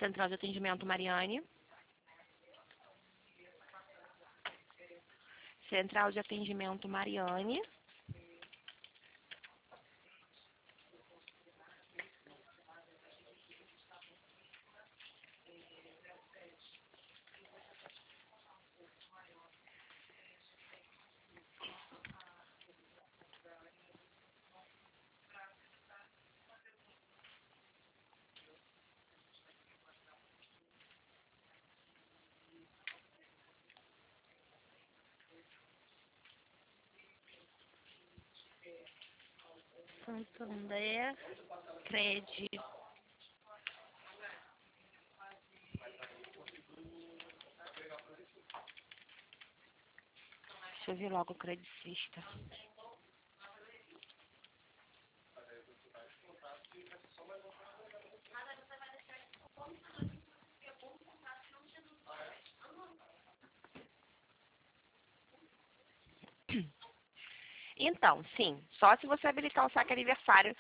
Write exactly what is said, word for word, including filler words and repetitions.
Central de Atendimento Mariane. Central de Atendimento Mariane. Santander Cred. Deixa eu ver logo o credicista. Então, sim, só se você habilitar o saque aniversário